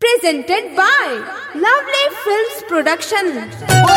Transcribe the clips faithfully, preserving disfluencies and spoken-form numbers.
presented by Lovely Films Production.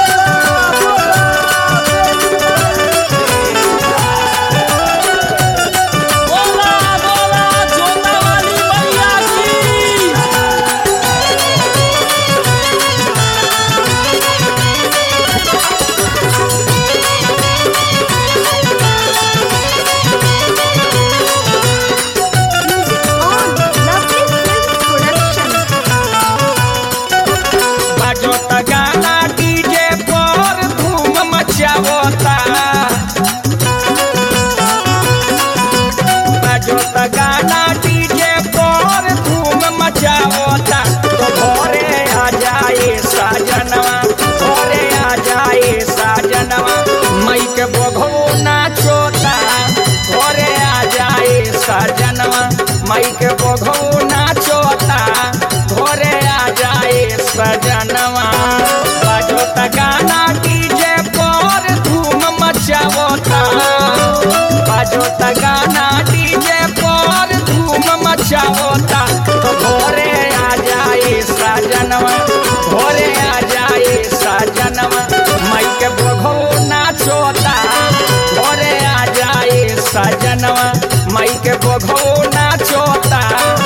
गाना DJ पर धूम मचावता तो घरे आ जाए साजनवा, घरे आ जाए साजनवा, मई के बघो नाचोता, घरे आ जाए साजनवा, मई के बघो नाचोता, घरे आ जाए सजनवा। बाजोता गाना डीजे पर धूम मचावता, बाजोता गाना डीजे पर धूम मचावता तो घरे आ जाए साजनवा, घरे आ जाए साजनवा, मई के बघो नाचोता, घरे आ जाए साजनवा, मई के बघो नाचोता।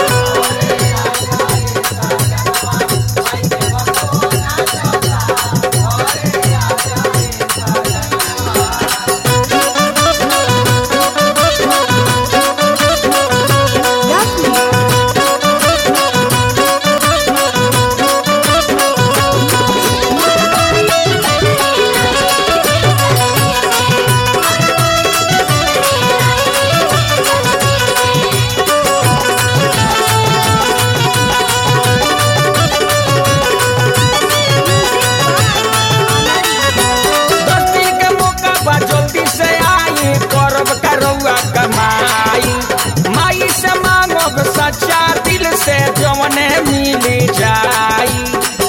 माई से मांगब सच्चा दिल से जवने मिल जाई,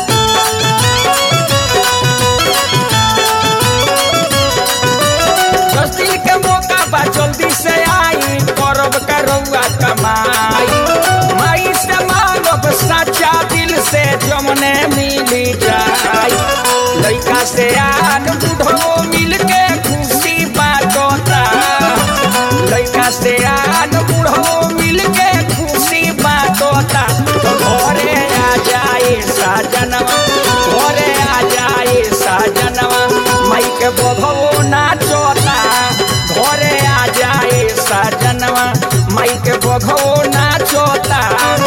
दस दिन के मौका बा जल्दी से आई करब करौआ कमाई। माई से मांगब सच्चा दिल से जवने मिल जाई, लइका से आन बुढ़ो मिल के खुशी बाटोता, लइका से आन बुढ़ो मिल के खुशी बाटोता तो घरे आ जाए साजनवा, घरे आ जाए साजनवा, मई के बघो नाचोता, घरे आ जाए साजनवा, मई के बघो नाचोता।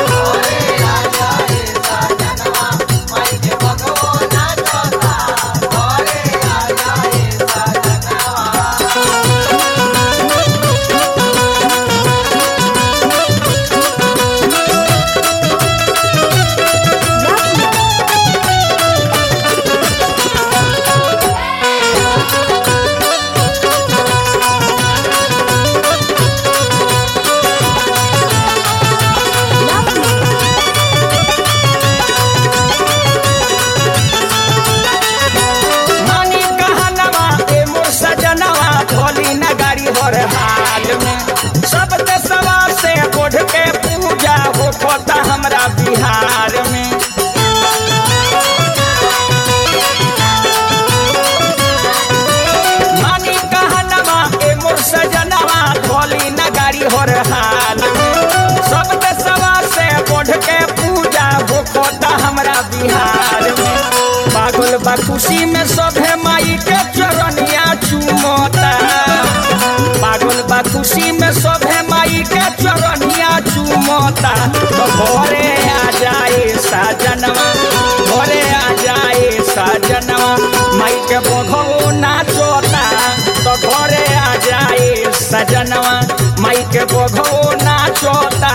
सब देशवा से बढ़ के पूजा होता हमरा बिहार में, मानी कहनवा ए मोर सजनवा भोली नगारी हर हाल में, सब देशवा से बढ़ के पूजा होता हमरा बिहार में। पागल बा खुशी में सभे माई के चरनिया चुमोता, पागल बा खुशी में सभे माई के चरनिया चुमोता तो घरे आ जाए साजनवा, घरे आ जाए साजनवा, माई के बघो नाचोता तो घरे आ जाए सजनवा, माई के बघो नाचोता।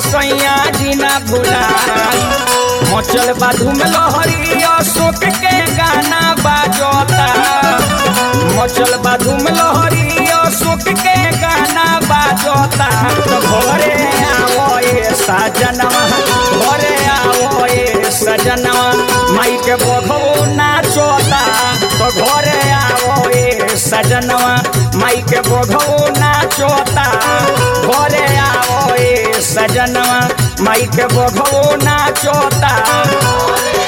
सैया जीना भुलाई मचल बाधू में लहरी अशोक के गाना बाजता मचल बाधू में लहरी अशोक के गाना बाजता तो घरे आओ ए सजनवा घरे आओ ए सजनवा माई के बघो नाचता तो घरे आओ ए सजनवा माई के बघो नाचता घरे आओ ए सजनवा माई के बघो नाचता।